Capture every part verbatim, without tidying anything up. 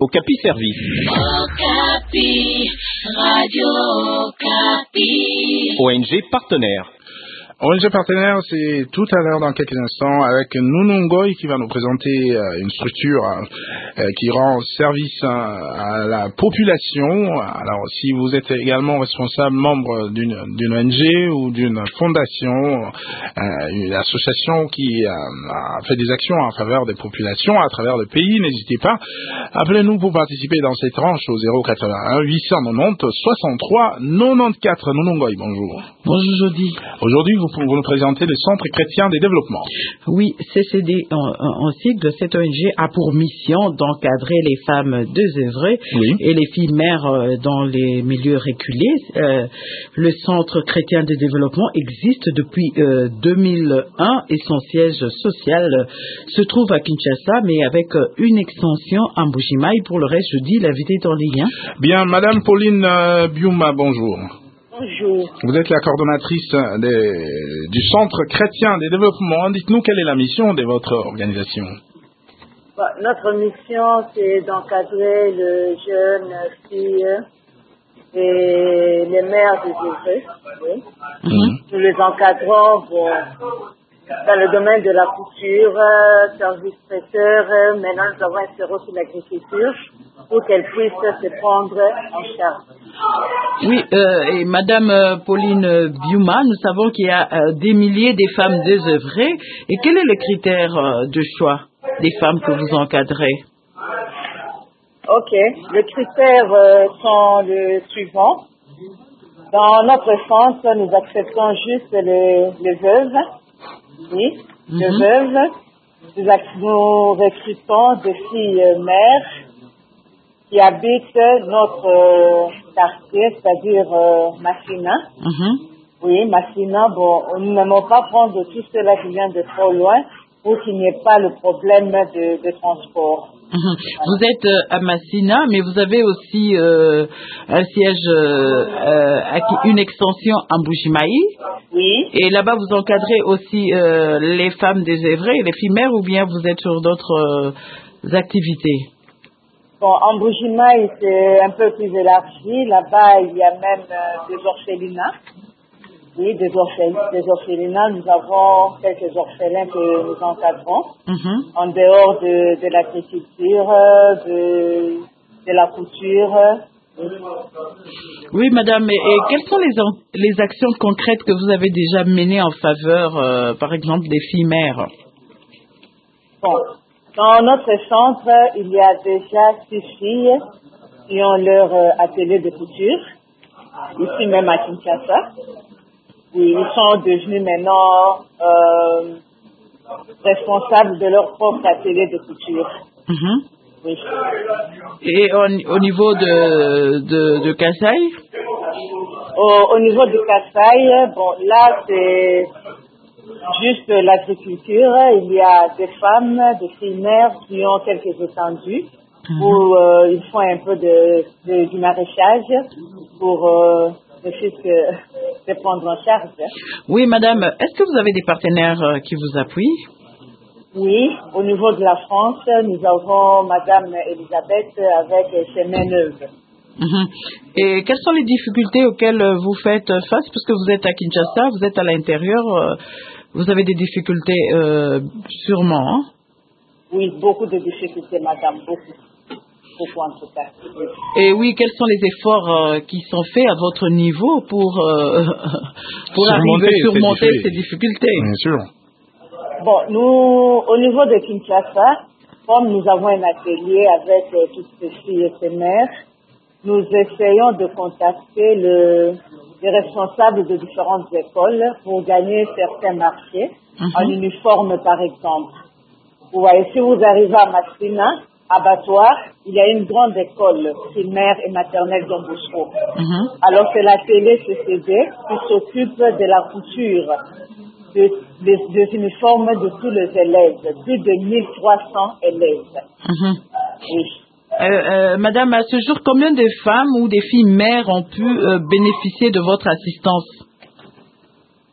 Okapi Service. Okapi, Radio Okapi. O N G partenaire. O N G partenaire, c'est tout à l'heure dans quelques instants avec Nounou Ngoy qui va nous présenter euh, une structure euh, qui rend service à, à la population. Alors, si vous êtes également responsable, membre d'une, d'une O N G ou d'une fondation, euh, une association qui euh, a fait des actions en faveur des populations à travers le pays, n'hésitez pas. Appelez-nous pour participer dans cette tranche au zéro quatre-vingt-un huit cent quatre-vingt-dix soixante-trois quatre-vingt-quatorze. Nounou Ngoy, bonjour. Bonjour Jody. Aujourd'hui, vous pour vous nous présenter le Centre chrétien des développements. Oui, C C D, en cycle de cette O N G a pour mission d'encadrer les femmes désœuvrées oui. et les filles mères dans les milieux reculés. Euh, le Centre chrétien des développements existe depuis euh, deux mille un et son siège social euh, se trouve à Kinshasa, mais avec euh, une extension à Mbujimayi. Pour le reste, je dis l'invité est en ligne. Hein. Bien, Madame Pauline euh, Biouma, bonjour. Bonjour. Vous êtes la coordonnatrice des, du Centre chrétien des développements. Dites-nous quelle est la mission de votre organisation. Bon, notre mission, c'est d'encadrer les jeunes filles et les mères désœuvrées. Oui. Mm-hmm. Nous les encadrons bon, dans le domaine de la couture, euh, service traiteur. Euh, maintenant, nous avons inséré aussi l'agriculture pour qu'elles puissent se prendre en charge. Oui, euh, et Madame euh, Pauline Biouma, nous savons qu'il y a euh, des milliers de femmes désœuvrées. Et quel est le critère euh, de choix des femmes que vous encadrez? Ok, les critères euh, sont les suivants. Dans notre centre, nous acceptons juste les, les veuves. Oui, mm-hmm. les veuves. Nous, nous recrutons des filles mères qui habitent notre euh, quartier, c'est-à-dire euh, Massina. Mm-hmm. Oui, Massina, bon, nous n'aimons pas prendre tout cela qui vient de trop loin pour qu'il n'y ait pas le problème de, de transport. Mm-hmm. Vous êtes euh, à Massina, mais vous avez aussi euh, un siège, euh, euh, une extension à Mbujimayi. Oui. Et là-bas, vous encadrez aussi euh, les femmes désœuvrées, les filles mères, ou bien vous êtes sur d'autres euh, activités? Bon, en Mbujimayi, c'est un peu plus élargi. Là-bas, il y a même euh, des orphelinats. Oui, des, orphelins, des orphelinats. Nous avons quelques orphelins que nous encadrons. Mm-hmm. En dehors de, de l'agriculture, de, de la couture. Oui, oui madame. Et, et quelles sont les, les actions concrètes que vous avez déjà menées en faveur, euh, par exemple, des filles mères? Bon. Dans notre centre, il y a déjà six filles qui ont leur euh, atelier de couture, ici même à Kinshasa. Oui, ils sont devenus maintenant euh, responsables de leur propre atelier de couture. Mm-hmm. Oui. Et au, au niveau de, de, de Kasaï? Au, au niveau de Kasaï, bon, là, c'est juste l'agriculture. Il y a des femmes, des filles mères qui ont quelques étendues mm-hmm. où euh, ils font un peu de, de, du maraîchage pour euh, ne fût que se prendre en charge. Oui, madame. Est-ce que vous avez des partenaires euh, qui vous appuient? Oui, au niveau de la France, nous avons Madame Elisabeth avec ses mains neuves. Mm-hmm. Et quelles sont les difficultés auxquelles vous faites face? Parce que vous êtes à Kinshasa, vous êtes à l'intérieur, euh, vous avez des difficultés euh, sûrement. Hein? Oui, beaucoup de difficultés, madame, beaucoup. Beaucoup en tout cas. Oui. Et oui, quels sont les efforts euh, qui sont faits à votre niveau pour, euh, pour surmonter arriver à surmonter ces, ces difficultés? Bien sûr. Bon, nous, au niveau de Kinshasa, comme nous avons un atelier avec euh, toutes ces filles et ces mères, nous essayons de contacter le, les responsables de différentes écoles pour gagner certains marchés, mm-hmm. en uniforme par exemple. Vous voyez, si vous arrivez à Massina, abattoir, il y a une grande école primaire et maternelle Don Bosco. Mm-hmm. Alors c'est l'atelier C C D qui s'occupe de la couture des de, de uniformes de tous les élèves, plus de mille trois cents élèves. Mm-hmm. Oui. Euh, euh, madame, à ce jour, combien de femmes ou des filles mères ont pu euh, bénéficier de votre assistance?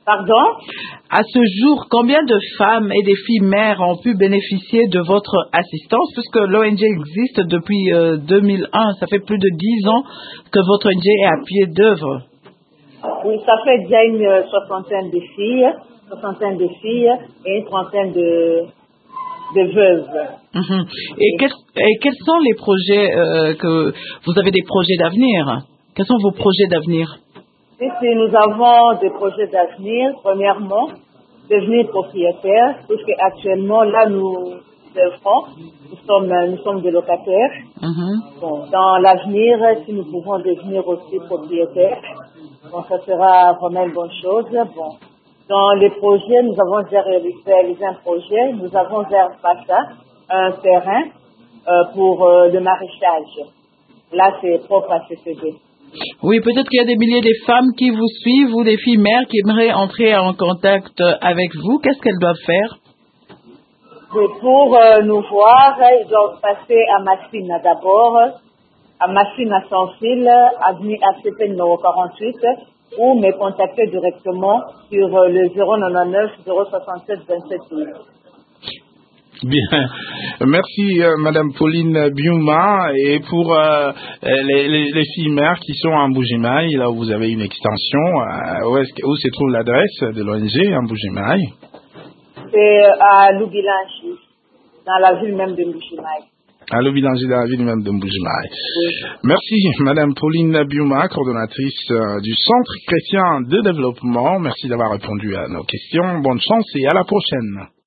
Pardon? À ce jour, combien de femmes et des filles mères ont pu bénéficier de votre assistance, puisque l'O N G existe depuis euh, deux mille un, ça fait plus de dix ans que votre O N G est à pied d'œuvre. Oui, ça fait déjà une soixantaine de filles, soixantaine de filles et une trentaine de, de veuves. Mm-hmm. Et, quels, et quels sont les projets euh, que vous avez des projets d'avenir? Quels sont vos projets d'avenir? Ici, nous avons des projets d'avenir. Premièrement, devenir propriétaire, puisque actuellement, là, nous œuvrons. Nous sommes, nous sommes des locataires. Mm-hmm. Bon, dans l'avenir, si nous pouvons devenir aussi propriétaires, bon, ça sera vraiment une bonne chose. Bon, dans les projets, nous avons déjà réalisé, réalisé un projet. Nous avons vers Passa un terrain euh, pour euh, le maraîchage. Là, c'est propre à C C D. Oui, peut-être qu'il y a des milliers de femmes qui vous suivent ou des filles mères qui aimeraient entrer en contact avec vous. Qu'est-ce qu'elles doivent faire? Oui, pour euh, nous voir, ils doivent passer à Massine d'abord, à Massine à Sans-Fil, avenue A C P numéro quarante-huit, ou me contacter directement sur euh, le zéro neuf zéro soixante-sept vingt-sept douze. Bien, merci euh, Madame Pauline Biouma. Et pour euh, les, les, les filles mères qui sont à Mbujimaï, là où vous avez une extension, euh, où, est-ce, où se trouve l'adresse de l'O N G à Mbujimaï? C'est à Loubilangi, dans la ville même de Mbujimaï. À Loubilangi, dans la ville même de Mbujimaï. Oui. Merci Madame Pauline Biouma, coordonnatrice euh, du Centre chrétien de développement. Merci d'avoir répondu à nos questions. Bonne chance et à la prochaine.